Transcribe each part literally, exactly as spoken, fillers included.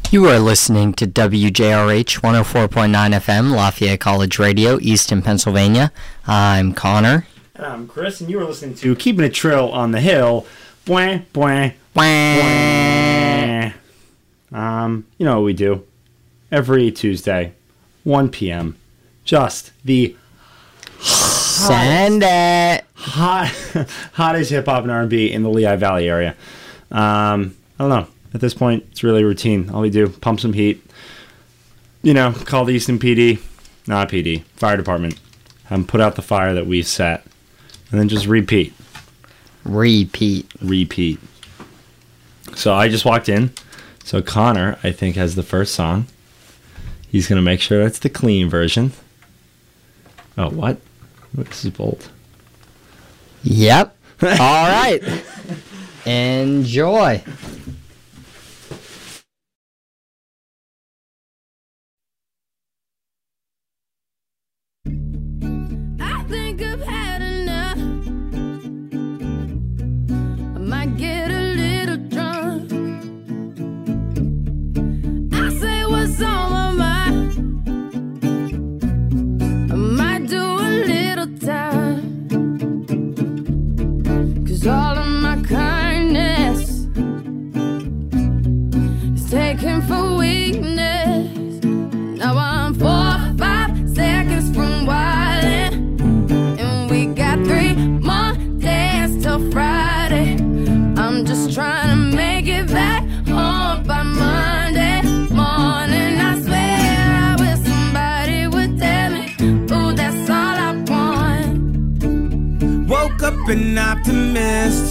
You are listening to W J R H one oh four point nine F M, Lafayette College Radio, Easton, Pennsylvania. I'm Connor. And I'm Chris, and you are listening to Keeping It Trill on the Hill. Bwah, bwah, Bwah. bwah. Um, you know what we do. Every Tuesday, one p.m., just the Send it. hot, hottest hip-hop and R and B in the Lehigh Valley area. Um, I don't know. At this point, it's really routine. All we do, pump some heat. You know, call the Easton P D. Not P D. Fire department. Have them put out the fire that we've set. And then just repeat. Repeat. Repeat. So I just walked in. So Connor, I think, has the first song. He's going to make sure it's the clean version. Oh, what? This is bold. Yep. All right. Enjoy. I think I've had enough. I might get a little drunk. I say what's on my mind. I might do a little time. Cause all of my kindness is taken for weakness. Now I'm four or five seconds from wildin', and we got three more days till Friday. I'm just trying to make it back home by Monday morning. I swear I wish somebody would tell me, ooh, that's all I want. Woke up an optimist.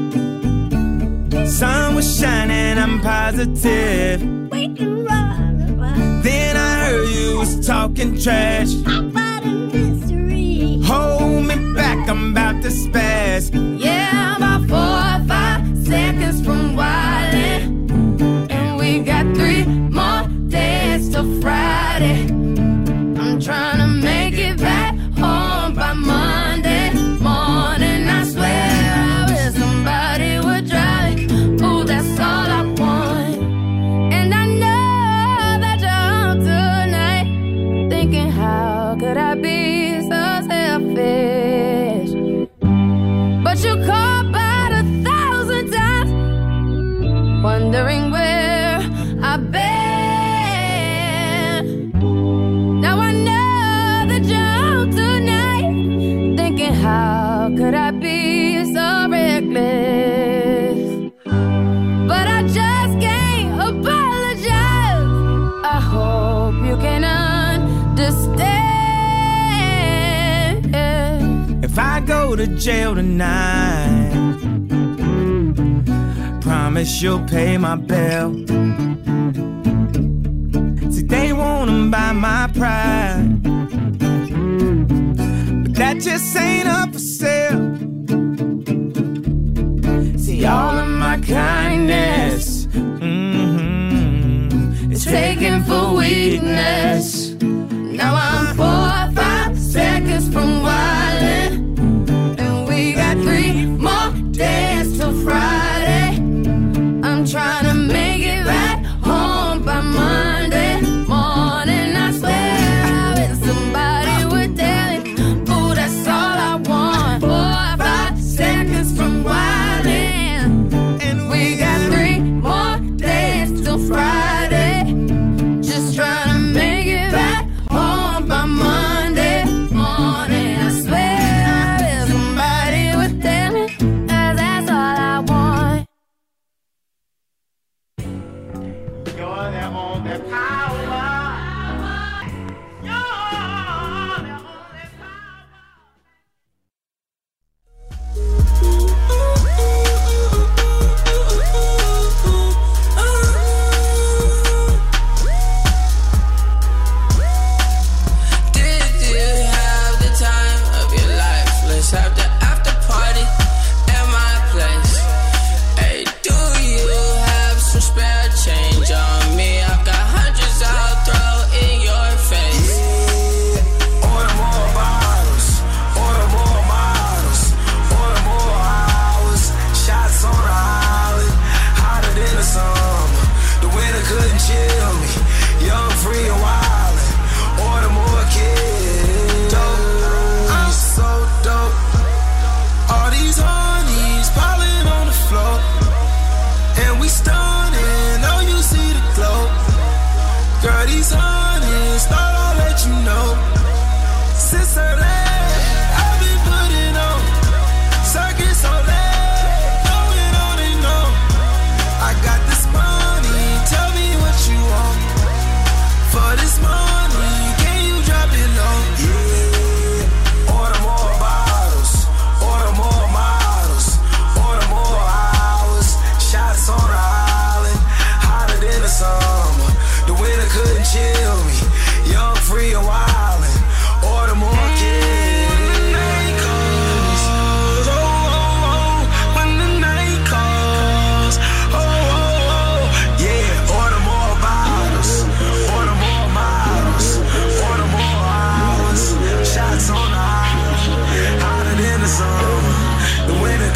Sun was shining, I'm positive. We can run, run. Then I heard you was talking trash. How about a mystery? Hold me back, I'm about to spaz. Yeah, about four or five seconds from wildin', and we got three more days till Friday. I'm trying to make it back home by Monday morning. I swear I wish somebody would drive me. Ooh, that's all I want. And I know that you're home tonight, thinking how could I be so selfish? But you called about a thousand times, wondering where I've been. Now I know that you're home tonight, thinking how could I be so reckless? But I just can't apologize. I hope you can understand. If I go to jail tonight, promise you'll pay my bill. See, they wanna buy my pride, but that just ain't up for sale. See, all of my kindness, mm-hmm, It's taken for weakness. Now I'm four or five seconds from wildin', and we got three more days till Friday. I'm trying to make it right home by Monday morning. I swear I wish somebody would tell me, ooh, that's all I want. Four or five seconds from wildin', and we got three more days till Friday. Just trying to make it back home by Monday morning.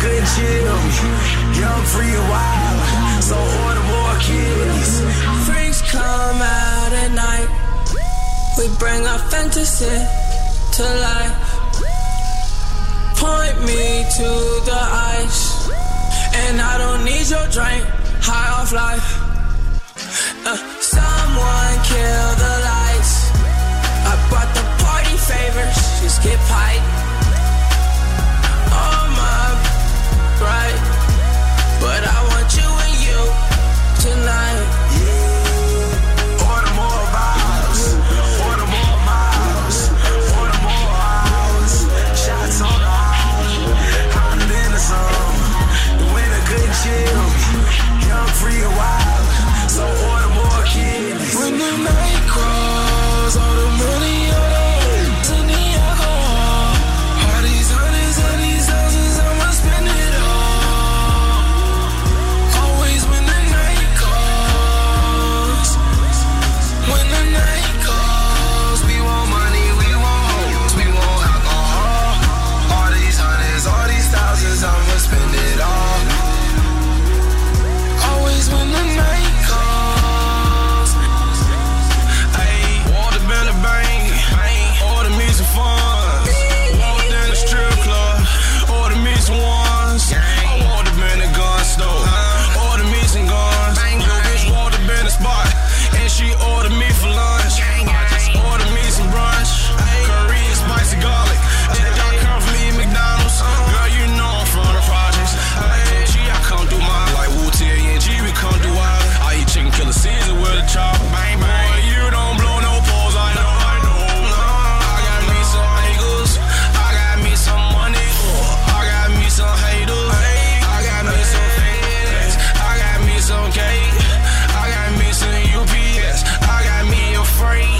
couldn't chill me. Young, free, and wild, so order more kids. Freaks come out at night. We bring our fantasy to life. Point me to the ice, and I don't need your drink. High off life. Uh, someone kill the lights. I brought the party favors. Just get piped. Oh my, right. But I want you and you tonight. Yeah. Order more bottles. Order more miles. Order more hours. Shots on the house. Hotter than the sun. The winter couldn't chill me. Young, free, and wild, so order more kids. When the night crawls, all the money, all the hate, and the alcohol. All these hundreds and these thousands, I'ma spend it all. Always when the night calls. When the night calls, We want money, we want hoes, we want alcohol. All these hundreds, all these thousands, I'ma spend it all. always when the night calls. Ayy, water been a bang, order me some fun. Walked in the strip club, order me some ones. I walked up in the gun store, order me some guns. Yo, bitch walked up in the spot, and she ordered me for lunch. I just ordered me some brunch, Korean spicy garlic. I come from eating McDonald's, girl, you know I'm from the projects. Ay, G, I come through mine like Wu-Tang and G, we come through wild. I eat chicken killer Caesar with a chop. Bang, bang, you don't blow no poles, I know, I know. I got me some niggas, I got me some money, I got me some haters, I got me some fans, I got me some cake, I got me some U P S, I got me a freight.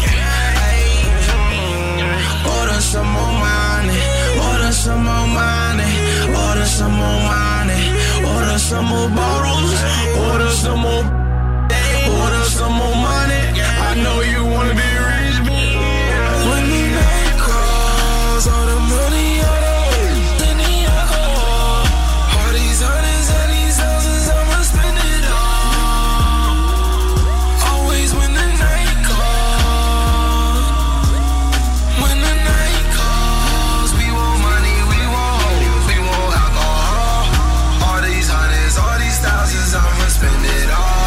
Order some more money, order some more money, order some more money, order some more bottles, order some more, order some more money. I know you wanna be rich, bitch. When the night calls, all the money, all the hate, and the alcohol. All these hundreds and these thousands, I'ma spend it all. Always when the night calls. When the night calls, We want money, we want hoes, we want alcohol. All these hundreds, all these thousands, I'ma spend it all.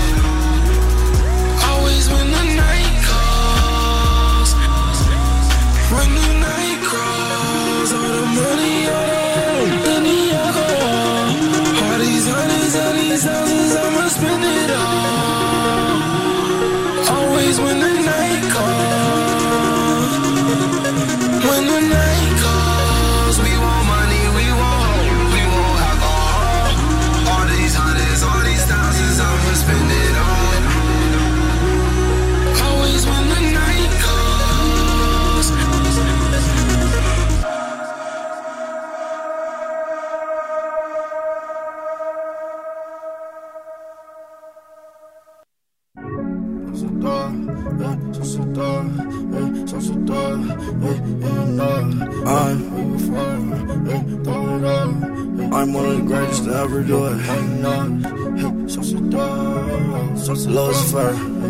always when the night calls. When the night calls, all the money, all the hate, and the alcohol. All these hundreds and these thousands, I'ma spend it all. Always when the night calls. When the night calls, We want money, we want hoes, we want alcohol. All these hundreds, all these thousands, I'ma spend it all. always when the night calls. I'm one of the greatest to ever do it. Lucifer.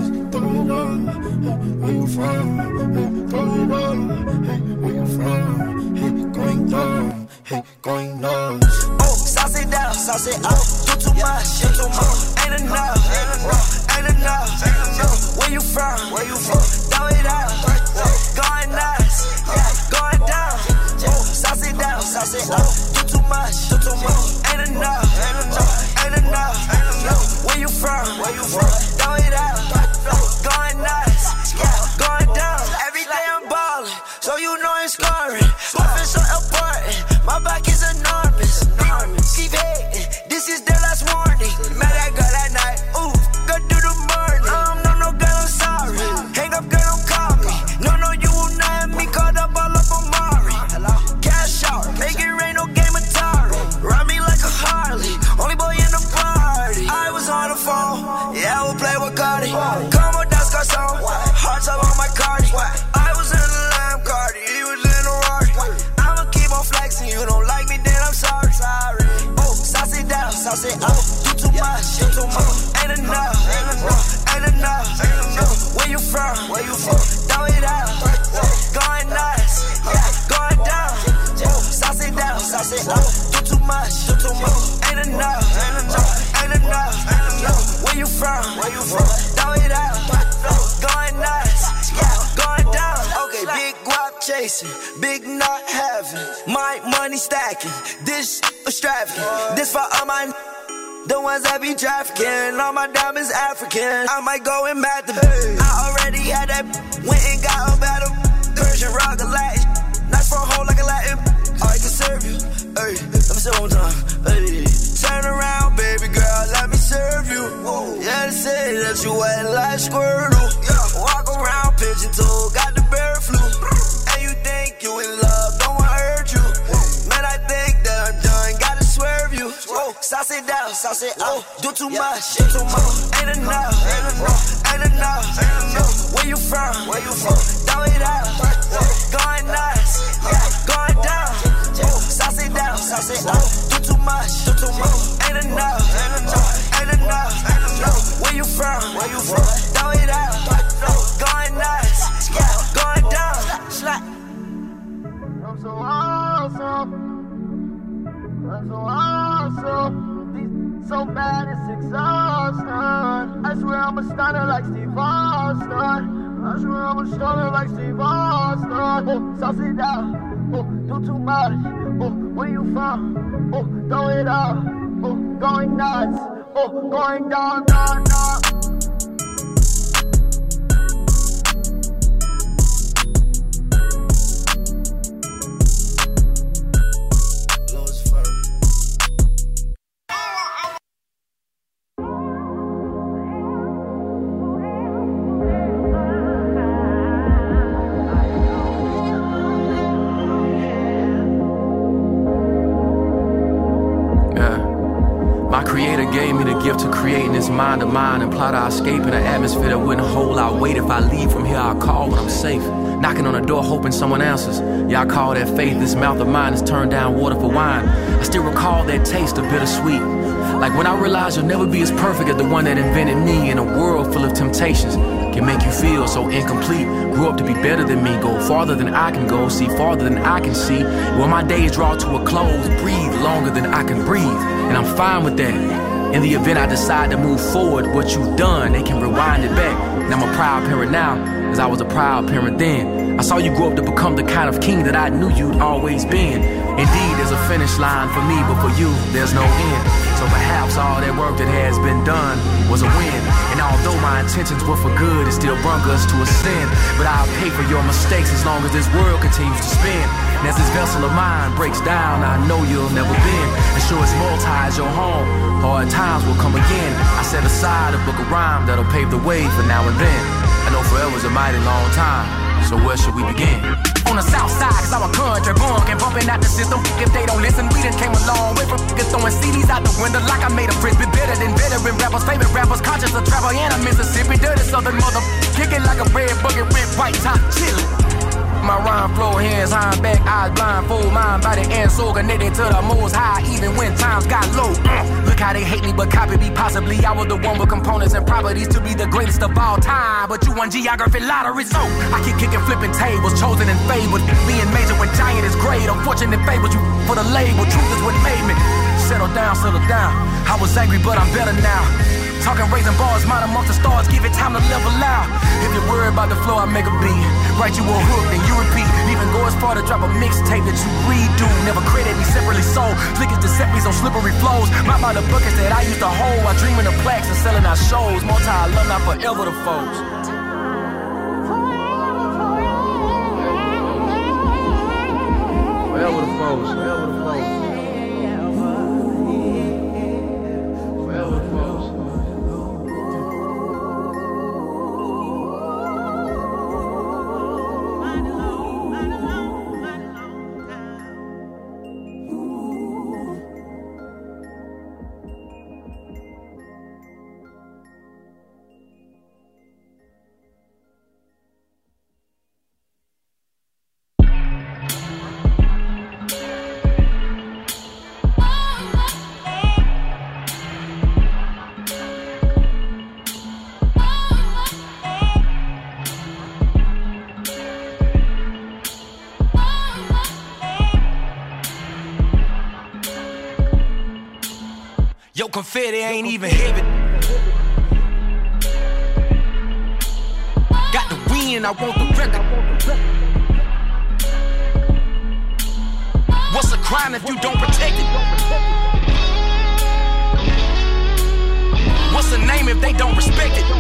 Oh, sauce it down, sauce it up. Do too much, do too much. Ain't enough, ain't enough, ain't enough. Where you from? Where you from? Throw it out, going nuts, yeah, going down. Oh, sauce it down, sauce it up. Do too much, do too much. Ain't enough, ain't enough, ain't enough. Where you from? Where you from? Throw it out, going nuts, yeah, going down. Every day I'm ballin', so you know I'm scoring. Moving so important, my back is enormous. Keep hating, this is the last warning. Met that girl that night, ooh, go do the morning. Um, no, no, girl, I'm sorry. Hang up, girl, don't call me. No, no, you will not have me caught up all up on Mari. Cash out, make it rain, no game Atari. Ride me like a Harley, only boy in the party. I was on the phone, yeah, I will play with Cardi. do too much, do too much. Ain't enough, ain't enough, ain't enough, ain't enough. Where you from? Where you from? Throw it out, going nuts, yeah, going down. Okay, big guap chasing, big not having, my money stacking. This extravagant, this for all my. The ones that be trafficking, all my diamonds African. I might go and mad them. I already had that, went and got a battle. Persian rock a Latin, nice for a hole like a Latin. I can serve you, hey, let me say one time, hey. Turn around, baby girl, let me serve you. Whoa. Yeah, they say that you wet like Squirtle. Yeah. Walk around pigeon toe, got the bird flu. And you think you in love, don't wanna hurt you. Whoa. Man, I think that I'm done, gotta swerve you. Whoa. Sauce it down, sauce it out. Do too yeah. much, do too much. Ain't enough, ain't enough, ain't enough, ain't enough. Where you from? Where you from? Throw it out, going nuts, yeah, going down. Sauce it down, sauce it out. Do too much, do too much. Ain't enough, ain't enough, ain't enough, ain't enough. Where you from? Where you from? Throw it out, going nuts, yeah, going down. Slap. I'm so awesome. I'm so awesome. These so bad it's exhausting. I swear I'm a stunner like Steve Austin. I swear I'm a stunner like Steve Austin. Oh, sauce it down. Oh, do too much. Oh, where you from? Oh, throw it up. Oh, going nuts. Oh, going down, down, down. Gave me the gift to creating this mind of mine and plot our escape in an atmosphere that wouldn't hold our weight. If I leave from here, I'll call when I'm safe. Knocking on the door, hoping someone answers. Yeah, I call that faith. This mouth of mine has turned down water for wine. I still recall that taste of bittersweet. Like when I realized you'll never be as perfect as the one that invented me in a world full of temptations. Can make you feel so incomplete. Grew up to be better than me, go farther than I can go, see farther than I can see. When my days draw to a close, breathe longer than I can breathe. And I'm fine with that. In the event I decide to move forward, what you've done, they can rewind it back. And I'm a proud parent now, as I was a proud parent then. I saw you grow up to become the kind of king that I knew you'd always been. Indeed, there's a finish line for me, but for you, there's no end. So perhaps all that work that has been done was a win. And although my intentions were for good, it still brought us to a sin. But I'll pay for your mistakes as long as this world continues to spin. And as this vessel of mine breaks down, I know you'll never bend. And sure as multi is your home, hard times will come again. I set aside a book of rhyme that'll pave the way for now and then. I know forever's a mighty long time, so where should we begin? On the south side, cause I'm a country punk and bumping out the system. If they don't listen, we done came a long way from f***ing throwing C Ds out the window like I made a frisbee. Better than veteran rappers, favorite rappers, conscious of travel and a Mississippi. Dirty southern mother, kicking like a red bucket, red white top, chillin'. My rhyme flow, hands high back, eyes blindfold, mind, body, and soul connected to the most high, even when times got low. Uh, look how they hate me, but copy me. Possibly I was the one with components and properties to be the greatest of all time. But you won geography lottery, so I keep kicking, flipping tables, chosen and favored. Being major when giant is great. Unfortunate fate was you for the label. Truth is what made me. Settle down, settle down. I was angry, but I'm better now. Talking raising bars, mine amongst the stars, give it time to level out. If you're worried about the flow, I make a beat. Write you a hook, then you repeat. Even go as far to drop a mixtape that you redo. Never credit me separately sold. Flickers to set me on slippery flows. My mind the buckets that I used to hold. I dream in the plaques and selling our shows. Multi-alumni forever the foes. Forever the foes, forever the foes. Forever the foes. Yo, confetti ain't even heavy. Got the win, I want the record. What's a crime if you don't protect it? What's the name if they don't respect it?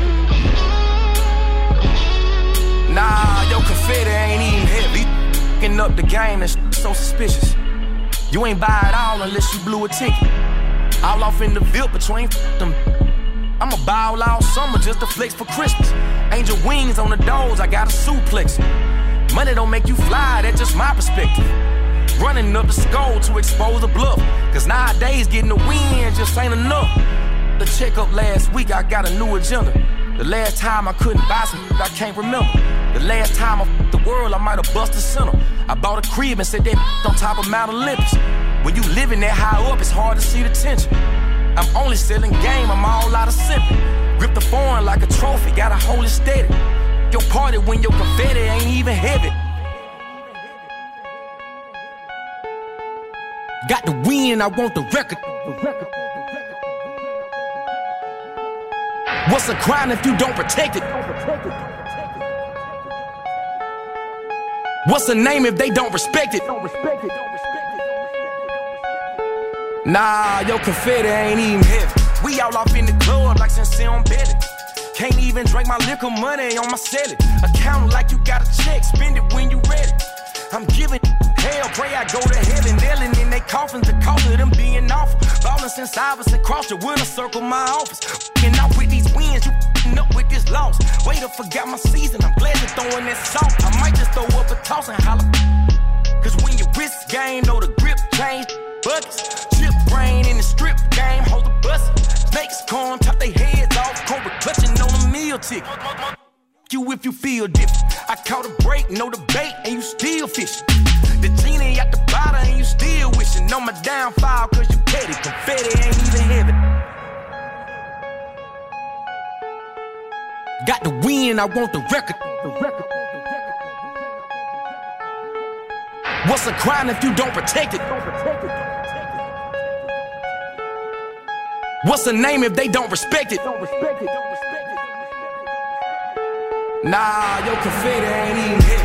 Nah, yo, confetti ain't even heavy. Fucking up the game, that's so suspicious. You ain't buy it all unless you blew a ticket. All off in the Ville between them. I'ma buy all out summer just to flex for Christmas. Angel wings on the doors, I got a suplex. Money don't make you fly, that's just my perspective. Running up the skull to expose the bluff. Cause nowadays getting the win just ain't enough. The checkup last week, I got a new agenda. The last time I couldn't buy some, I can't remember. The last time I f***ed the world, I might have busted center. I bought a crib and said that on top of Mount Olympus. When you living that high up, it's hard to see the tension. I'm only selling game, I'm all out of simping. Grip the foreign like a trophy, gotta hold it steady. Your party when your confetti ain't even heavy. Got the win, I want the record. What's a crime if you don't protect it? What's the name if they don't respect it? Nah, yo, confetti ain't even heavy. We all off in the club like Sincere on Betty. Can't even drink my liquor money on my celly. Account like you got a check, spend it when you ready. I'm giving hell, pray I go to heaven. Nailing in they coffins, the cost of them being awful. Ballin' since Iverson crossed the winner circle my office. F***ing out with these wins, you f***ing up with this loss. Wait, I forgot my season, I'm glad you're throwing that salt. I might just throw up a toss and holler. Cause when your wrist game, know the grip change. Buckets, chip brain in the strip game, hold the bus. Snakes come, top they heads off, Cobra clutching on a meal ticket. You if you feel different. I caught a break, no debate, and you still fishing. The genie at the bottom, and you still wishing on my downfall, cause you petty. Confetti ain't even heavy. Got the win, I want the record. What's a crime if you don't protect it? What's the name if they don't respect it? Nah, yo, confetti ain't even heavy.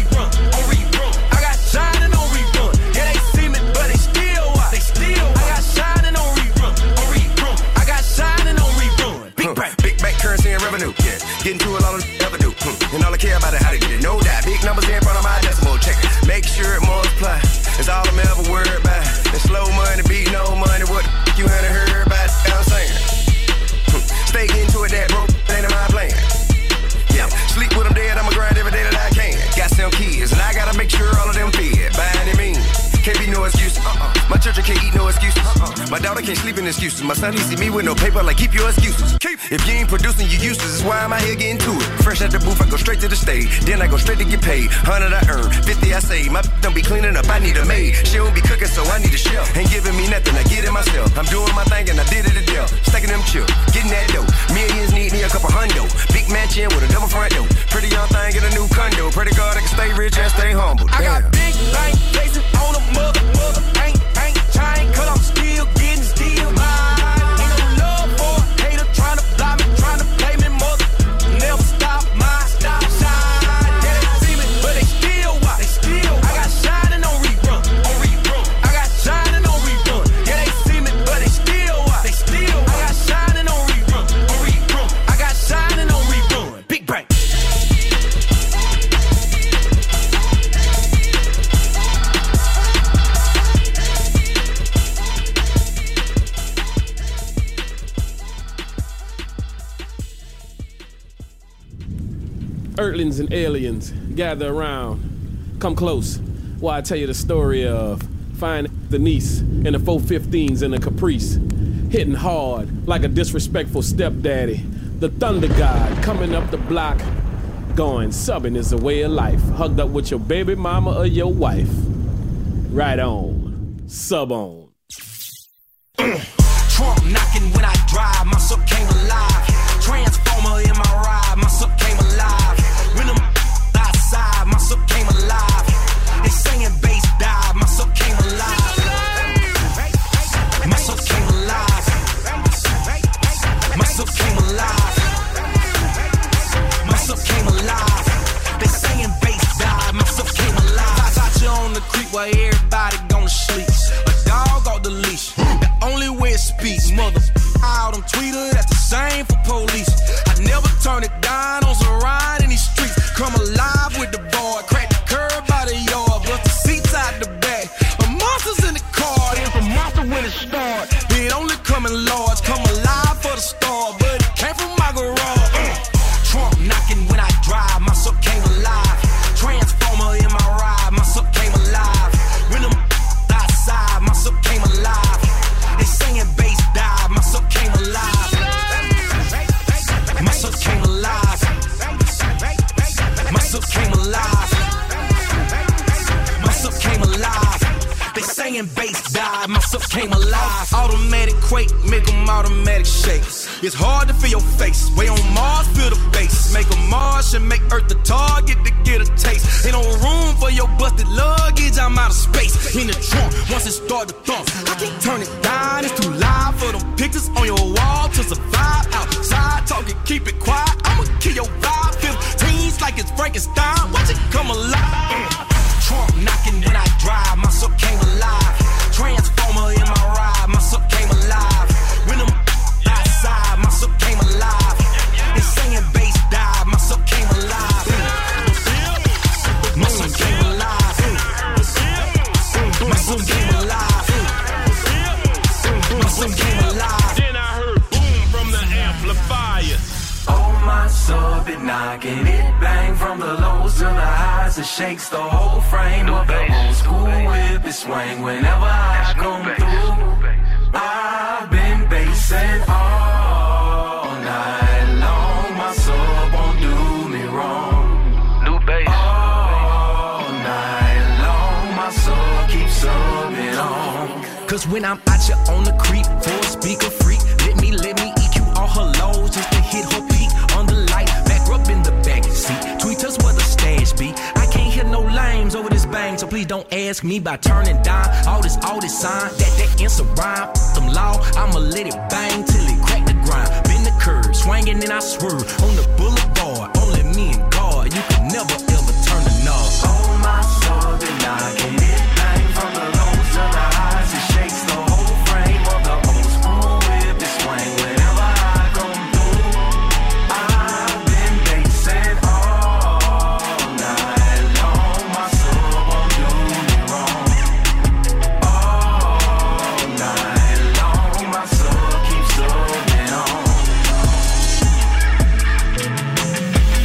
I got My daughter can't sleep in excuses. My son, he see me with no paper, like keep your excuses. Keep. If you ain't producing, you useless. That's why I'm out here getting to it. Fresh out the booth, I go straight to the stage. Then I go straight to get paid. Hundred I earn, fifty I save. My don't be cleaning up, I need a maid. She don't be cooking, so I need a chef. Ain't giving me nothing, I get it myself. I'm doing my thing and I did it a deal. Stacking them chill, getting that dough. Millions need me a couple hundo. Big mansion with a double front door. Pretty young thing, get a new condo. Pray to God I can stay rich and stay humble. Damn. I got big bank blazing on a mother, mother, ain't, ain't chain, cause I'm still getting, still mine. Ain't no love for a hater trying to block me, trying to play me, mother. Never stop mine, stop shine. Yeah, they see me, but they still watch, they still watch. I got shining on rerun, on rerun. I got shining on rerun. Yeah, they see me, but they still watch, they still watch. I got shining on rerun, on rerun. I got shining on rerun. Big bang. Earthlings and aliens gather around. Come close while I tell you the story of finding the niece in the four fifteens in a Caprice, hitting hard like a disrespectful stepdaddy. The thunder god coming up the block, going subbing is a way of life. Hugged up with your baby mama or your wife. Right on, sub on. Trump knocking when I drive, my soul came alive. Transformer in my ride, my soul came alive. When I'm outside, my soul came alive. They singing bass dive, my soul came alive. My soul came alive. My soul came alive. My soul came alive. They singing bass dive, my soul came alive. I got you on the creek while everybody gonna sleep. A dog off the leash, the only way it speaks. Mother out on Twitter, that's the same for police. I never turn it down on some ride in these streets. Come alive with the boy, crack the curb out the yard, bust the seats out the back. A monster's in the car, and from monster when it start. It only come in large, come alive for the star, but it came from my garage. Uh. Trump knocking when I drive, my soul came alive. Transformer in my ride, my soul came alive. When I'm outside, my soul came alive. They singing bass dive, my soul came alive. My soul came alive. My soul came alive. My soul came alive. They singing bass dive, my soul came alive. Automatic quake, make them automatic shake. It's hard to feel your face. Way on Mars, feel the bass. Make a Mars and make Earth the target to get a taste. Ain't no room for your busted luggage, I'm out of space. In the trunk, once it start to thump, I can't turn it down, it's too loud for them pictures on your wall to survive. Outside talking, keep it quiet, I'ma kill your vibe. Fifteens like it's Frankenstein, watch it come alive. Trump knocking when I drive, my soul came alive. Transformer in my ride, my soul came alive. When I'm outside, my soul came alive. They singing bass dive, my soul came alive. My soul came alive. My soul came alive. My soul came alive. Then I heard boom from the amplifier. Oh, my soul been knocking it, bang from the lows to the highs. It shakes the whole frame of the old school whip. It swing whenever I come through. I've been basing all night long. My soul won't do me wrong. New bass. All night long, my soul keeps subbing on. Cause when I'm out here on the creep, for a speaker freak, let me, let me E Q all her lows just to hit her peak. On the light, back up in the back seat. Tweet us where the stash be. I can't hear no lames over this bang, so please don't ask me about turning down all this, all this sign. That, that answer rhyme, them law, I'ma let it bang till it crack the grind. Bend the curve, swinging and I swerve on the boulevard. Only me and God, you can never ever turn the knob. Oh, my soul, been knocking it bang from the lows to the highs. It shakes the whole frame of the old school whip. It swing whenever I come through. I've been basing all night long. My soul won't do me wrong. All night long, my soul keeps subbing on.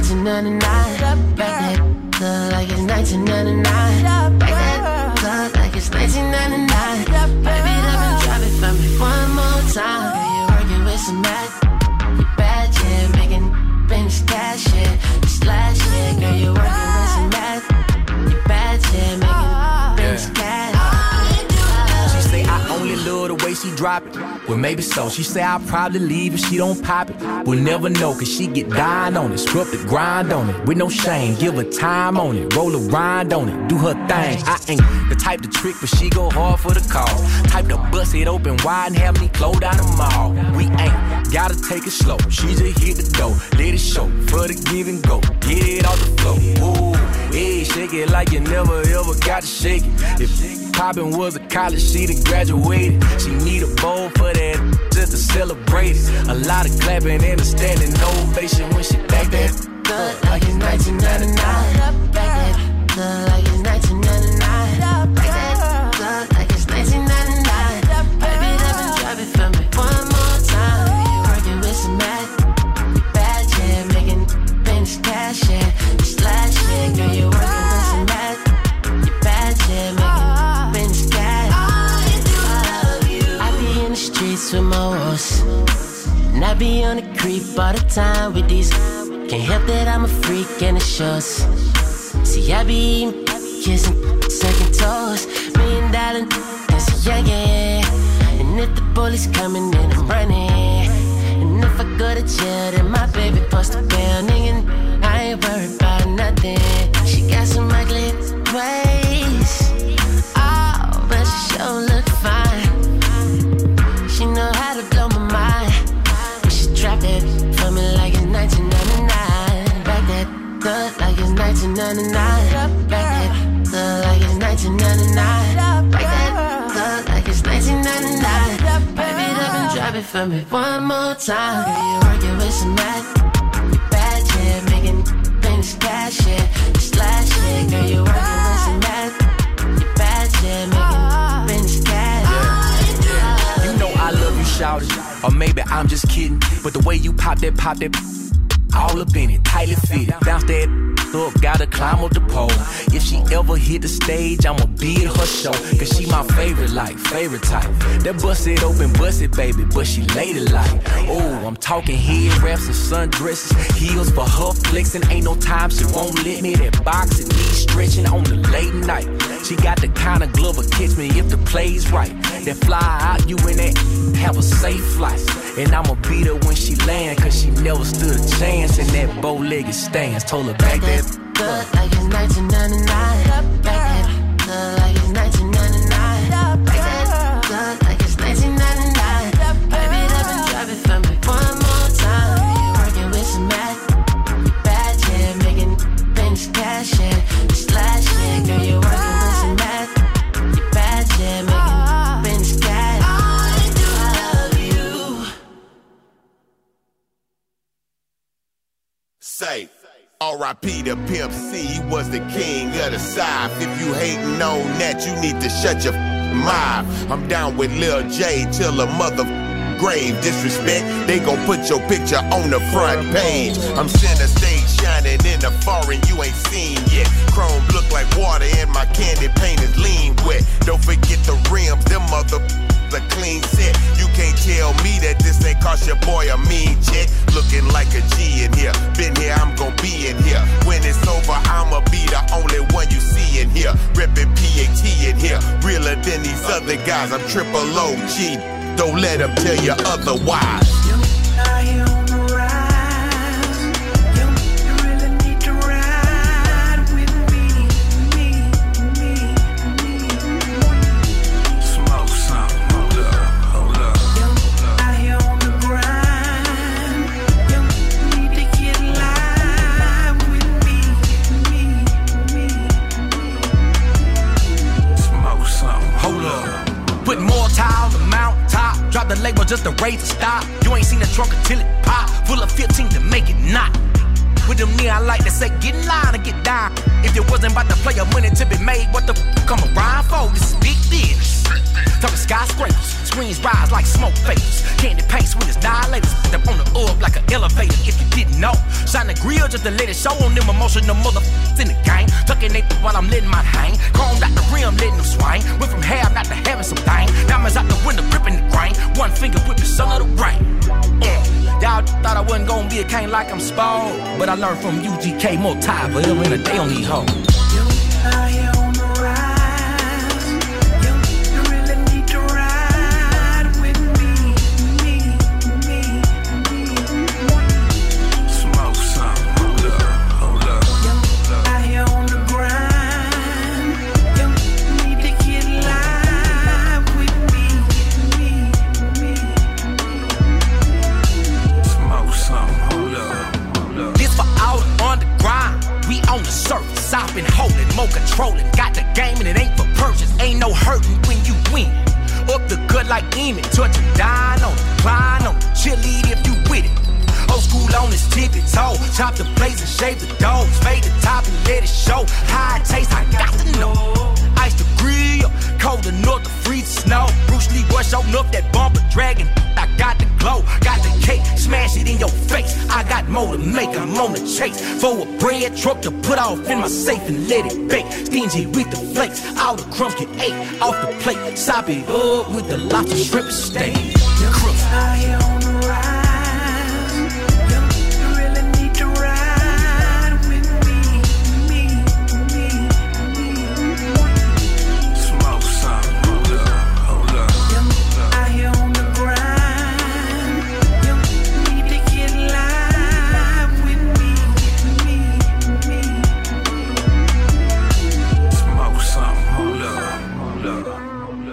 nineteen ninety-nine. Back that club like it's nineteen ninety-nine. Back that club like it's nineteen ninety-nine. Baby, up and drop it for me one more time. Girl, you working with some magic. You bad, yeah, making Benz cash, yeah. Just last year, girl, you working with some magic. You bad, yeah, making Benz cash. She say I only love the way she drop it. Well, maybe so. She say I'll probably leave if she don't pop it. We'll never know, cause she get dying on it. Scrub the grind on it, with no shame. Give her time on it, roll a rind on it. Do her thing. I ain't the type to trick, but she go hard for the call. Type to bust it open wide and have me close down the mall. We ain't gotta take it slow. She just hit the dough, let it show. For the give and go, get it off the floor. Ooh, yeah, shake it like you never ever got to shake it. If poppin' was a college, she'd have graduated. She need a bowl for that just to celebrate it. A lot of clapping and a standing ovation when she back that good like it's nineteen ninety-nine. Back that good like it's nineteen ninety-nine. Back that good like it's nineteen ninety-nine. Baby, up and drop it for me one more time. You working with some magic. You bad, yeah, making Benz cash, yeah. Just last year, girl, you working with some magic. You bad, yeah, making Benz cash. I be in the streets with my horse, and I be on the creep all the time with these. Can't help that I'm a freak and it shows. See, I be eating, kissing, second toes. Million dollar, that's yeah, yeah. And if the police coming, then I'm running. And if I go to jail, then my baby post a bail. Nigga, I ain't worried about nothing. She got some ugly ways, oh, but she sure look fine. She know how to blow my mind. And she drop it for me like it's nineteen ninety-nine. Back that good like it's nineteen ninety-nine. Back that good like it's nineteen ninety-nine. Back that good like it's nineteen ninety-nine. Baby, up and drop it for me one more time. Girl, you working with some magic. You bad, yeah, making Benz cash, yeah. Just last year, girl, you working with some magic. You bad, yeah, making Benz cash. Yeah. You know I love you, shouted. Or maybe I'm just kidding. But the way you pop that, pop that, all up in it, tightly fitted. Bounce that up, gotta climb up the pole. If she ever hit the stage, I'ma be at her show. Cause she my favorite, like, favorite type. That bust it open, bust it, baby, but she lady like. Oh, I'm talking head wraps and sundresses. Heels for her flexing, ain't no time she won't let me. That boxing, knees stretching on the late night. She got the kind of glove that catch me if the play's right. That fly out, you in that, have a safe flight. And I'ma beat her when she land, cause she never stood a chance in that bow-legged stance. Told her back that good like it's nineteen ninety-nine. Back that good like it's nineteen ninety-nine. Back that good like it's nineteen ninety-nine. Baby, up and drop it for me one more time. You working with some magic. You bad, yeah, making Benz cash, yeah. Just last year, girl, you working with some magic. You bad, yeah, making Benz cash. Say, R I P to Pimp C, he was the king of the South. If you hating on that, you need to shut your mouth. I'm down with Lil J till a mother grave. Disrespect, they gon' put your picture on the front page. I'm center stage shining in the foreign you ain't seen yet. Chrome look like water and my candy paint is lean wet. Don't forget the rims, them mother a clean set. You can't tell me that this ain't cost your boy a mean check. Looking like a G in here. Been here, I'm gon' be in here. When it's over, I'ma be the only one you see in here. Reppin' P A T in here. Realer than these other guys. I'm triple O G. Don't let them tell you otherwise. Drop the label just to raise the stop. You ain't seen the trunk until it pop. Full of fifteen to make it not. With them near, I like to say, get in line and get down. If it wasn't about the player money to be made, what the f come around for? This is big business. Talking skyscrapers, screens rise like smoke vapors. Candy paints when it's dilators. Them on the up like an elevator. If you didn't know, shine the that grill just to let it show on them emotional motherfuckers in the game. Tucking they while I'm letting my hang. Combed out the rim, letting them swing. Went from half not to having some thing. Diamonds out the window, gripping the grain. One finger whipping sun of the rain. Uh, y'all thought I wasn't gonna be a king like I'm spoiled, but I learned from U G K more time forever in a day on these hoes. I am on the rise. You, you really need to ride with me, me, me, me. Smoke some, hold up, hold up. You, I am on the grind. You need to get live with me, me, me. Smoke some, hold up, hold up. This for all on the grind. We on the surface, I've been holding, more controlling. Got the game and it ain't for purchase. Ain't no hurting when you win. Up the gut like Eamon, touch and dine on it, climb on it, cheerlead if you with it. Old school on his tippy toe, chop the plates and shave the dough, fade the top and let it show. How it tastes, I got to know. Ice the grill, cold enough to freeze the snow. Bruce Lee was showing up that bumper dragon. I got the glow, got the cake, smash it in your face. I got more to make, I'm on the chase. For a bread truck to put off in my safe and let it bake. Stingy with the flakes, all the crumbs get ate off the plate. Sop it up with the lobster, shrimp, and steak. Crooks. I am on the rise. You, you really need to ride with me, me, me, me. Smoke some, hold up, hold up. You, I am on the grind. You need to get live with me, me, me. Smoke some, hold up, hold up, hold up.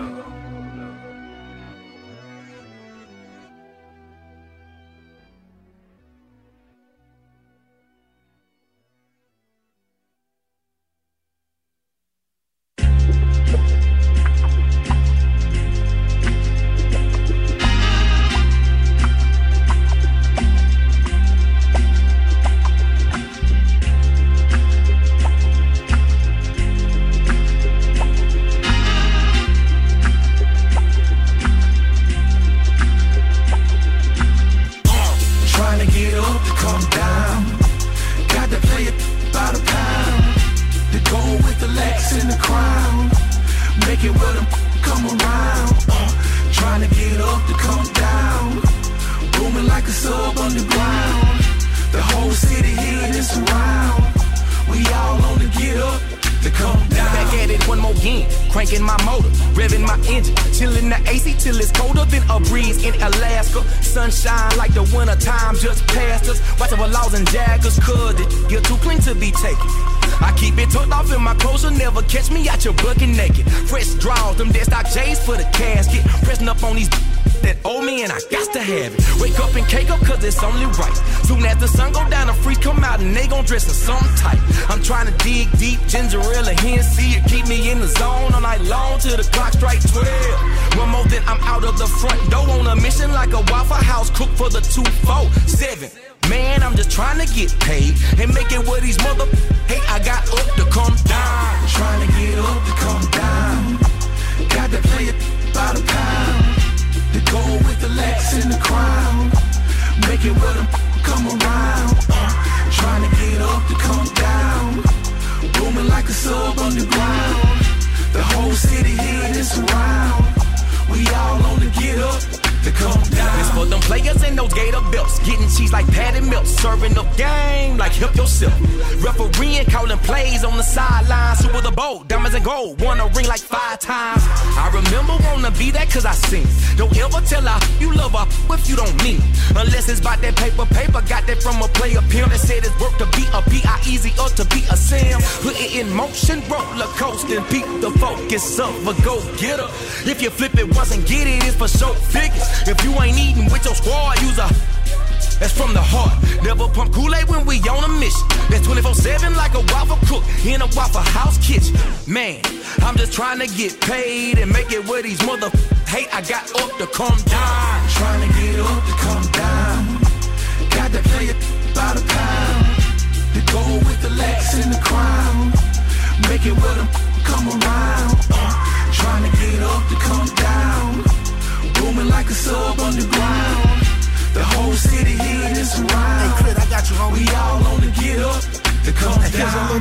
Trying to get up to come down. Got to play it by the pound. The gold with the lax in the crown. Make it where them come around. Uh, trying to get up to come down. Booming like a sub underground. The whole city here and surround. We all on the get up to come down. Back at it one more again, cranking my motor, revving my engine, chilling the A C till it's colder than a breeze in Alaska. Sunshine like the winter time just passed us. Watching for laws and jaggers, cause it get too clean to be taken. I keep it tucked off in my clothes, you'll never catch me out your bucket naked. Fresh draws, them dead stock J's for the casket. Pressing up on these that owe me and I got to have it. Wake up and cake up cause it's only right. Soon as the sun go down, the freaks come out and they gon' dress in something tight. I'm trying to dig deep, ginger ale and Hennessy. It keep me in the zone all night long till the clock strike twelve. One more then I'm out of the front door on a mission like a Waffle House cook for the two four seven. Man, I'm just trying to get paid and make it where these mother hate. I got up to come down. Trying to get up to come down. Got to play it by the pound. The gold with the lax in the crown. Make it where them come around. Uh, trying to get up to come down. Booming like a sub underground. The whole city here and surround. We all on the get up to come down. It's for them players in those gator belts, getting cheese like Patty Milk, serving up game like help yourself. Refereeing, calling plays on the sideline. Super the Bowl, diamonds and gold, won a ring like five times. I remember wanna be that cause I seen. Don't ever tell her you love her if you don't mean. Unless it's about that paper, paper. Got that from a player pimp that said it's work to be a P I easy or to be a Sam. Put it in motion, roller coaster, beat the focus of a go-getter. If you flip it once and get it, it's for show figures. If you ain't eating with your squad, use a that's from the heart. Never pump Kool-Aid when we on a mission. That's twenty-four seven like a Waffle cook in a Waffle House kitchen. Man, I'm just trying to get paid and make it where these mother hate. I got up to come down. Trying to get up to come down. Got to play it by the pound. The gold with the lax in the crown. Make it where them come around. Uh, trying to get up to come down. Booming like a sub underground. The whole city here and surround. Hey, Crit, I got you, homie. We all on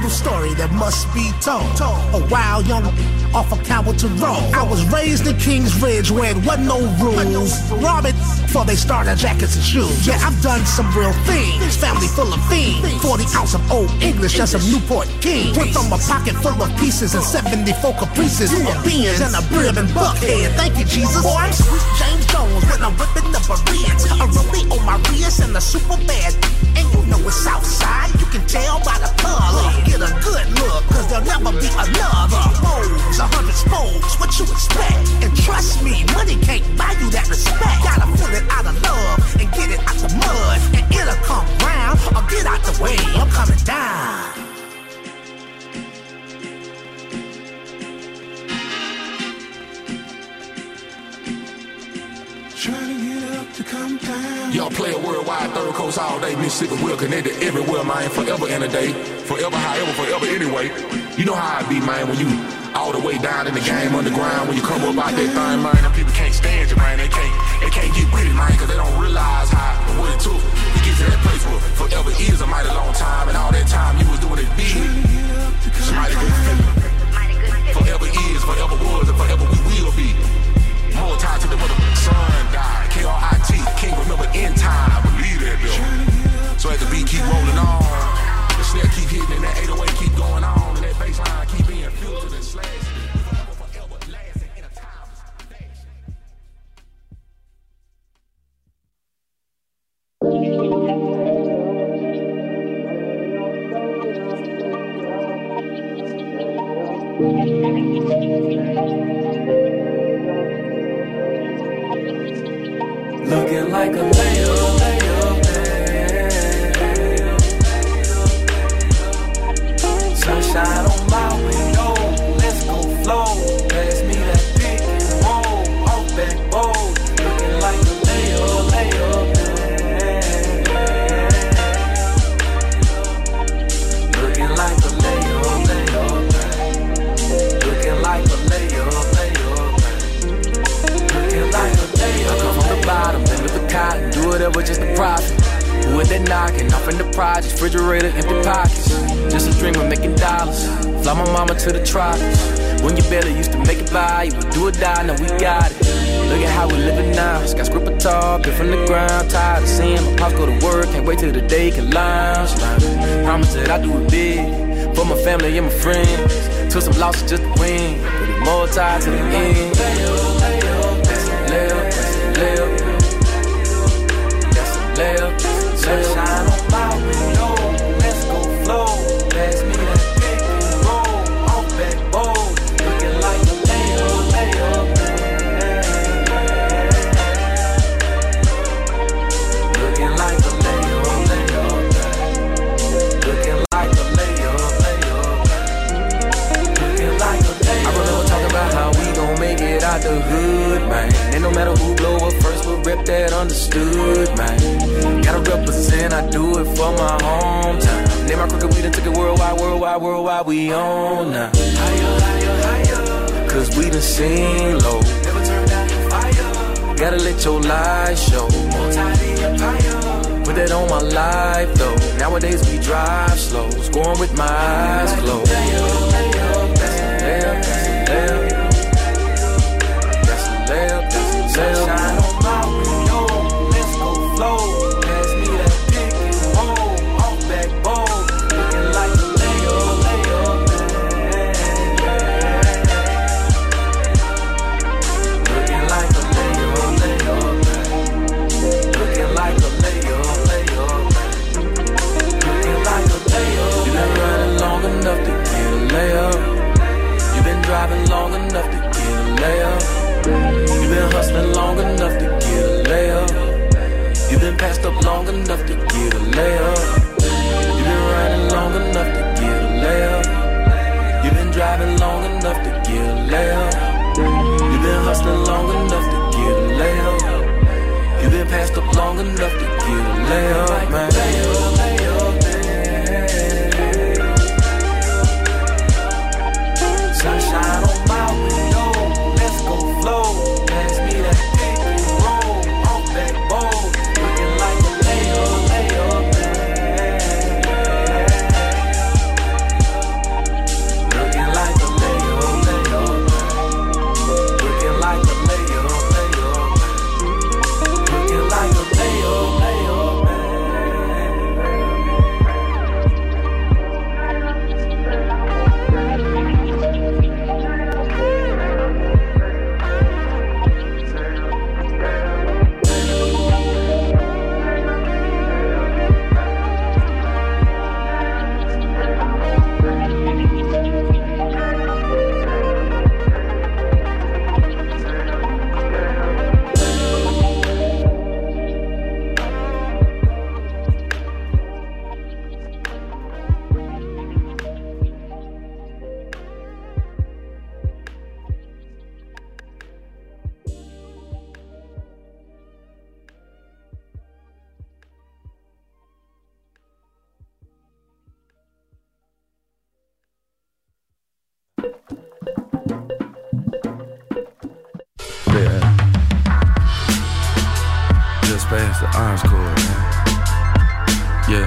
little story that must be told. A wild young off of Calverton Road. I was raised in Kings Ridge where it wasn't no rules. Robbing before they started jackets and shoes. Yeah, I've done some real things. Family full of fiends. forty ounce of Old English and some Newport King. Went from a pocket full of pieces and seventy-four caprices of beans and a brim and buckhead. Thank you, Jesus. Boy, I'm sweet James Jones when I'm whipping the Bereans. A rollie on my wrist and a super bad. And you know it's outside. You can tell by the color. Get a good look, cause there'll never be another. Moles, a hundred spokes, what you expect? And trust me, money can't buy you that respect. Gotta pull it out of love and get it out the mud. And it'll come round or get out the way. I'm coming down. Trying to get up to come down. Y'all play a worldwide, third coast all day. Mississippi, we're connected everywhere, man. Forever in a day. Forever, however, forever anyway. You know how I be, man, when you all the way down in the game underground. When you come up out that thing, man, them people can't stand you, man. They can't, they can't get with it, man, cause they don't realize how, what it took to get to that place where forever is a mighty long time. And all that time you was doing it big. It's a mighty good feeling. Forever is, forever was, and forever we will be. More time to the mother sun died. K R I T, can't remember in time. Believe that, though. So as the beat keep rolling on, the snare keep hitting and that eight oh eight keep going on, and that bass line keep being fused and slashed. Forever lasting in a timeless fashion. Looking like a layup, layup, layup. Sunshine on my window, let's go flow. Pass me that pick and roll, off back bold. Looking like a layup, layup, looking like a layup, layup. Looking like a layup, layup. Looking like a layup. I come from the bottom, then with the cotton, do whatever, just the profit. Who is that knocking? Off in the projects, refrigerator, empty pockets. Just a dream of making dollars. Fly my mama to the tropics. When you barely used to make it by, you would do or die, now we got it. Look at how we living now. Skyscraper tall, built from the ground. Tired of seeing my pops go to work. Can't wait till the day can lounge. Promise that I do it big for my family and my friends. Took some losses just to win, but it's more tied to the end. That's a layup, that's a layup. That's a layup. Sunshine on my window, let's go flow. Pass me that pick and roll, off back bold. Looking like a layup, layup. Looking like a layup, layup. Looking like a layup, layup. Looking like a layup. I remember talking about how we gon' make it out the hood, man. And no matter who blow up first, we'll rep that understood, man. Gotta represent, I do it for my hometown. Name my crooked, we done took it worldwide, worldwide, worldwide, we on now. Higher, higher, higher. Cause we done seen low. Never turn down the fire. Gotta let your light show. Multi-empire. Put that on my life though. Nowadays we drive slow. Scoring with my eyes closed. That's a layup, that's a layup. That's a layup, that's a layup. Sunshine on my window, let's go flow. Pass me that pick and roll, off back bold. Looking like a layup, layup. Looking like a layup, layup. Looking like a layup, layup. Looking like a layup. You've been running long enough to get a layup. You've been driving long enough to get a layup. You've been hustling long enough to get a layup. You've been passed up long enough to get a layup. You've been riding long enough to get a layup. You've been driving long enough to get a layup. You've been hustling long enough to get a layup. You've been passed up long enough to get a layup, man. Layup, layup, man. Sunshine on my window, let's go flow. Pass me that pick and roll, off back bold. Looking like a layup. past the Oscorp, man. Yeah.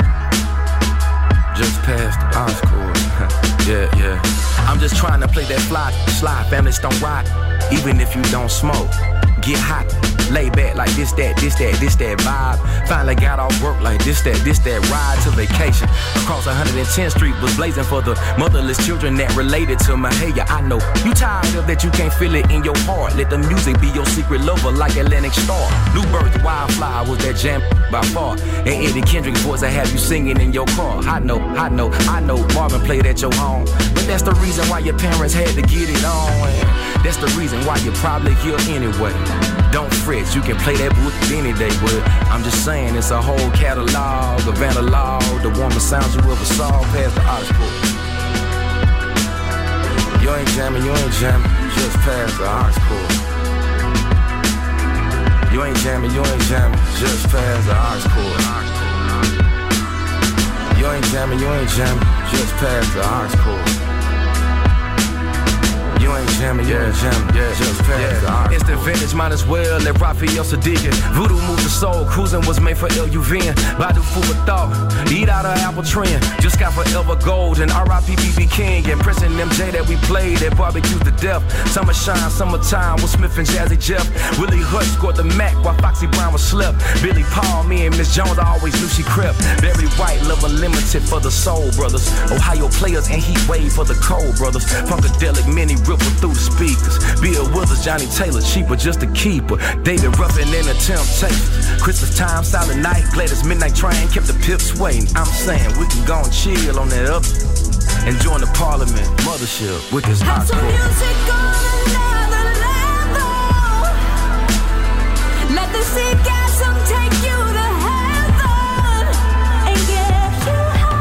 Just past the Oscorp. Yeah, yeah. I'm just trying to play that fly, slide, families don't ride. Even if you don't smoke, get hot, lay back like this, that, this, that, this, that vibe. Finally got off work like this, that, this, that ride to vacation. Across one hundred tenth Street was blazing for the motherless children that related to Mahalia. I know you tired of that, you can't feel it in your heart. Let the music be your secret lover like Atlantic Star. New Birth, Wildflower was that jam by far. And Eddie Kendrick's voice I have you singing in your car. I know, I know, I know Marvin played at your home. But that's the reason why your parents had to get it on. And that's the reason why you're probably here anyway. Don't fret, you can play that book any day, but I'm just saying it's a whole catalog of analog, the warmest sounds you ever saw past the Oxford. You ain't jamming, you ain't jamming, just past the Oxford. You ain't jamming, you ain't jamming, just past the Oxford. You ain't jamming, you ain't jamming, just past the Oxford. You ain't jamming, you ain't jamming, yeah, just past yeah. the Oxford. It's the vintage, might as well let Raphael Sadiq it. Voodoo moved the soul, cruising was made for L U V N. Badu food for thought, eat out of apple trend. Just got forever gold and R I P B B King. And Prince and M J that we played at barbecue to death. Summer shine, summertime with Smith and Jazzy Jeff. Willie Hutch scored the Mac while Foxy Brown was slept. Billy Paul, me and Miss Jones, I always knew she crept. Barry White, Love Unlimited for the Soul Brothers. Ohio Players and Heat Wave for the Cold Brothers. Funkadelic Mini ripple through the speakers. Bill Withers, Johnny Taylor, cheaper just a keeper. David Ruffin and the Temptations. Christmas time, Silent Night, Gladys Midnight Train kept the pips waiting. I'm saying we can go and chill on that up and join the Parliament mothership with this hot music on another level. Let the orgasm take you to heaven and get you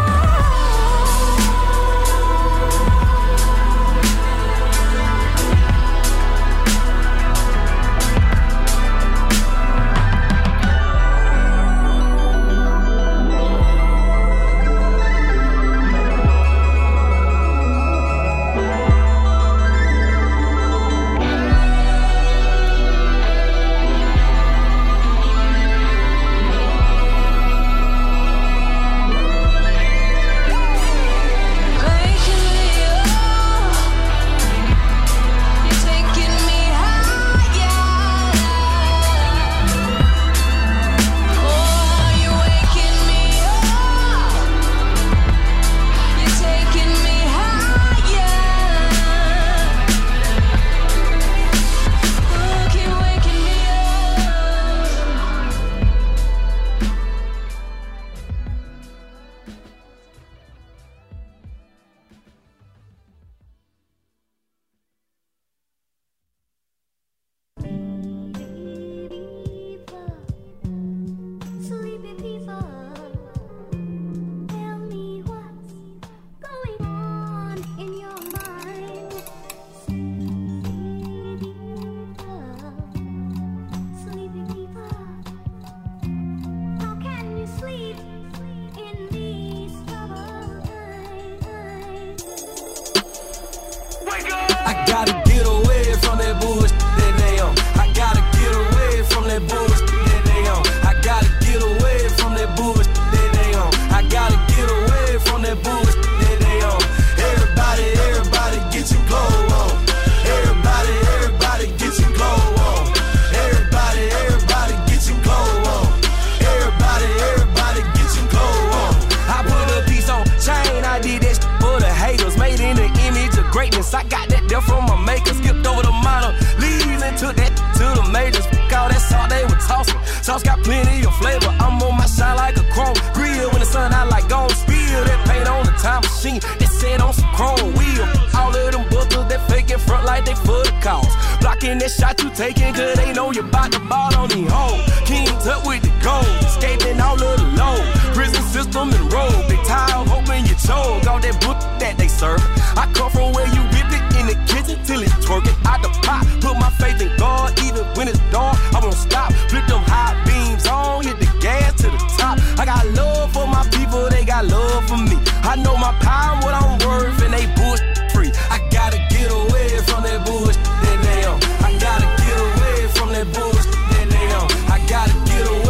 Sauce got plenty of flavor. I'm on my shine like a chrome grill. When the sun out like gon' spill that paint on the time machine. That set on some chrome wheel. All of them buzzers that fake in front like they for the cause. Blocking that shot you taking, cause they know you bout to ball on these hoes. King Tut with the gold, escaping all of the load. Prison system and road. They tired of hoping you choke. All that book that they serve. I come from where you whip it in the kitchen till it's twerking. Out the pot, put my faith in God. Even when it's dark, I won't stop. Flip them high beams on, hit the gas to the top. I got love for my people, they got love for me. I know my power, what I'm worth, and they bullshit free. I gotta get away from that bullshit that they on. I gotta get away from that bullshit that they on. I gotta get away.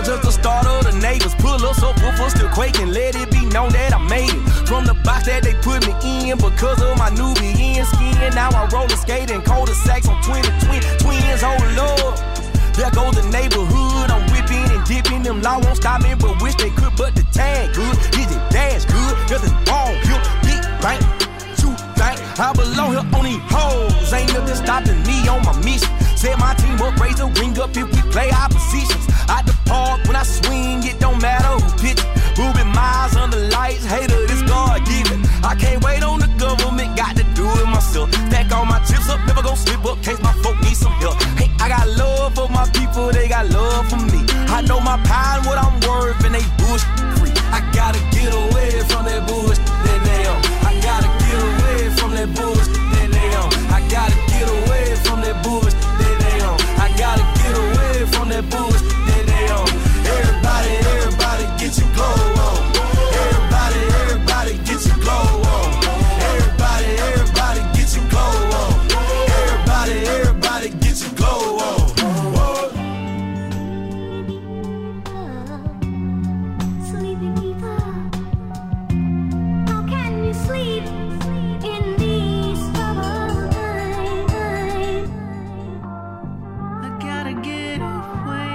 just the start of the neighbors. Pull up so woofers still quaking. Let it be known that I made it from the box that they put me in because of my Nubian skin. Now I roller skating, cul-de-sacs on twenty twin twins. Oh Lord, there goes the neighborhood. I'm whipping and dipping. Them law won't stop me, but wish they could. But the tag good, is it dash good? Nothing wrong here. Big bank, two bank. I belong here on these hoes. Ain't nothing stopping me on my mission. Set my team up, raise the ring up if we play our positions. At the park when I swing, it don't matter who pitch. Moving miles under lights, hater, this God given. I can't wait on the government, got to do it myself. Stack all my chips up, never gon' slip up, case my folk need some help. Hey, I got love for my people, they got love for me. I know my power and what I'm worth, and they bush free. I gotta get away from that bush, that they on. I gotta get away from that bush, that they on. I gotta get away from that bush, that they on. I gotta get away from that bush, that they on. Everybody, everybody get your glow on. Everybody, everybody get your glow on. Everybody, everybody get your glow on. Everybody, everybody get your glow on. Sleepy people, how can you sleep in these troubled times? I gotta get away.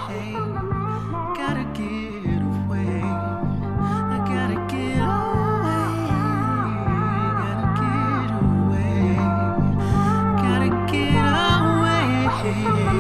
Gotta get away. I gotta get away. Gotta get away. Gotta get away.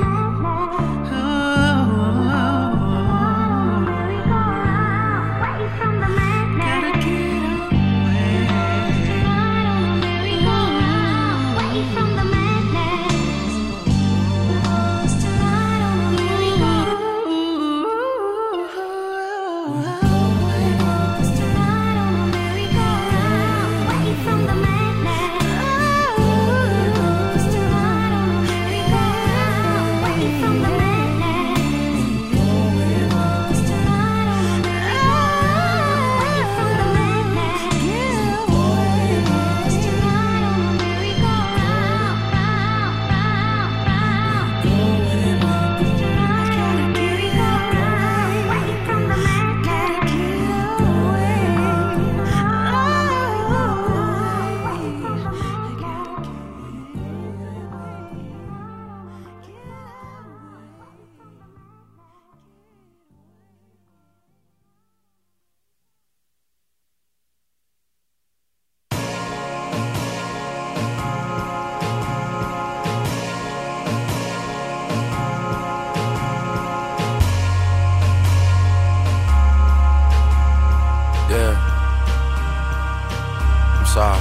sorry.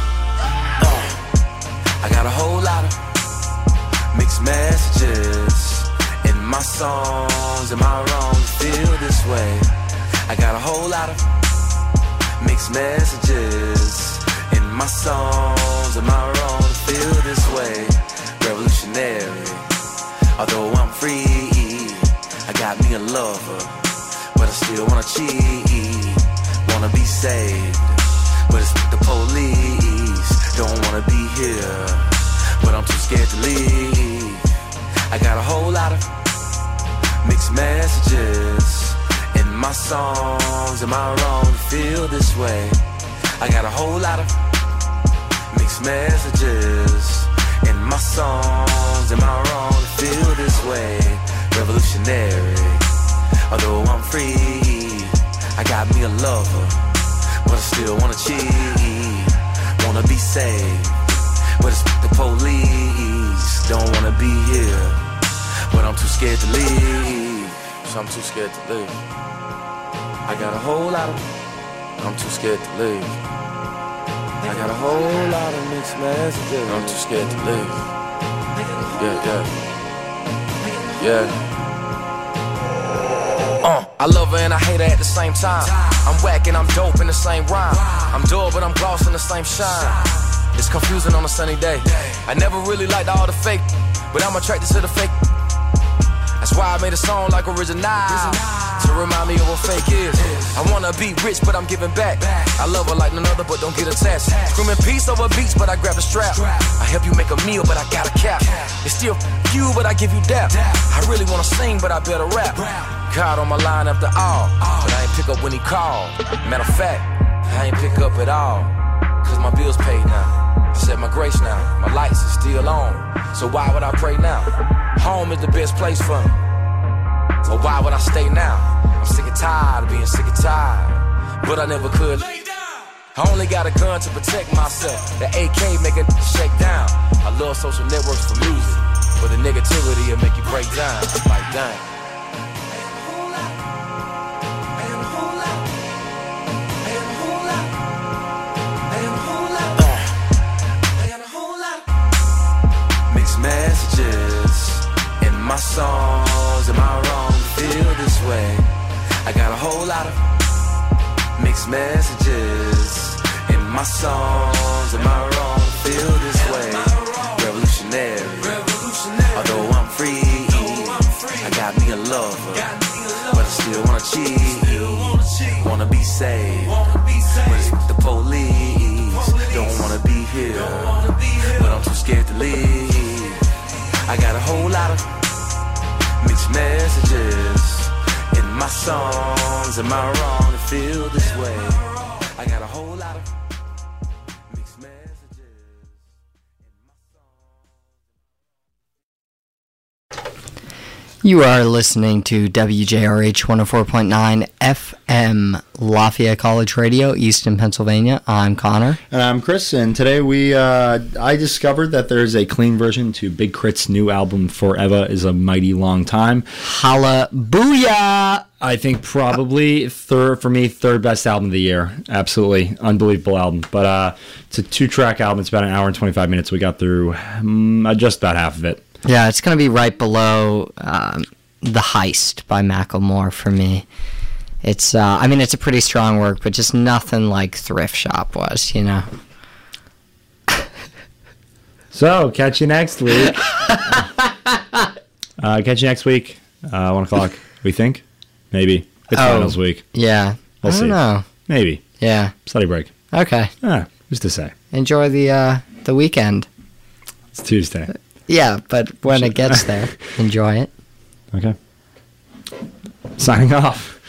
Uh, I got a whole lot of mixed messages in my songs. Am I wrong to feel this way? I got a whole lot of mixed messages in my songs. Am I wrong to feel this way? Revolutionary, although I'm free, I got me a lover, but I still wanna cheat, wanna be saved, but it's the police, don't wanna be here, but I'm too scared to leave. I got a whole lot of mixed messages in my songs. Am I wrong to feel this way? I got a whole lot of mixed messages in my songs. Am I wrong to feel this way? Revolutionary, although I'm free, I got me a lover, but I still wanna cheat, wanna be saved, but it's the police, don't wanna be here, but I'm too scared to leave, so I'm too scared to leave. I got a whole lot of, I'm too scared to leave. I got a whole lot of mixed messages, I'm too scared to leave. Yeah, yeah, yeah. Uh, I love her and I hate her at the same time. I'm whack and I'm dope in the same rhyme. I'm dull but I'm gloss in the same shine. It's confusing on a sunny day. I never really liked all the fake, but I'm attracted to the fake. That's why I made a song like Original, to remind me of what fake is. I wanna be rich, but I'm giving back. I love her like none other, but don't get attached. Screaming peace over beats, but I grab the strap. I help you make a meal, but I got a cap. It's still you, but I give you dap. I really wanna sing, but I better rap. God on my line after all, but I ain't pick up when he called. Matter of fact, I ain't pick up at all, cause my bills paid now. I said my grace now, my lights are still on, so why would I pray now? Home is the best place for me, so why would I stay now? I'm sick and tired of being sick and tired, but I never could. I only got a gun to protect myself. The A K make it shake down. I love social networks for music, but the negativity will make you break down. Like dang. Mixed messages in my songs. Am I wrong to feel this way? I got a whole lot of mixed messages in my songs. Am I wrong to feel this way? Revolutionary. Although I'm free, I got me a lover, but I still wanna cheat. Wanna be saved, but it's the police. Don't wanna be here, but I'm too scared to leave. I got a whole lot of mixed messages in my songs. Am I wrong to feel this way? I got a whole lot of mixed messages in my songs. You are listening to W J R H one oh four point nine F M, Lafayette College Radio, Easton, Pennsylvania. I'm Connor. And I'm Chris, and today we uh, I discovered that there's a clean version to Big Crit's new album, Forever is a Mighty Long Time. Hallelujah! I think probably third, for me, third best album of the year. Absolutely unbelievable album. But uh, it's a two-track album. It's about an hour and twenty-five minutes. We got through um, just about half of it. Yeah, it's going to be right below um, The Heist by Macklemore for me. It's, uh, I mean, it's a pretty strong work, but just nothing like Thrift Shop was, you know? So, catch you next week. uh, catch you next week, uh, one o'clock, we think. Maybe. It's Oh, finals week. Yeah. We'll I don't see. know. Maybe. Yeah. Study break. Okay. Ah, just to say. Enjoy the uh, the weekend. It's Tuesday. Yeah, but when it gets there, enjoy it. Okay. Signing off.